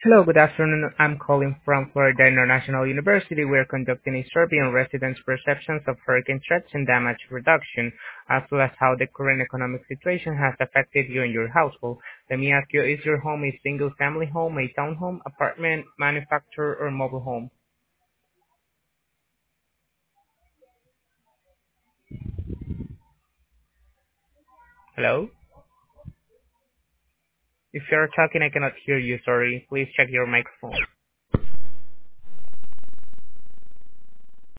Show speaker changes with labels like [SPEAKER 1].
[SPEAKER 1] Hello, good afternoon. I'm calling from Florida International University. We're conducting a survey on residents' perceptions of hurricane threats and damage reduction, as well as how the current economic situation has affected you and your household. Let me ask you, is your home a single-family home, a townhome, apartment, manufactured, or mobile home? Hello? If you're talking, I cannot hear you. Sorry. Please check your microphone.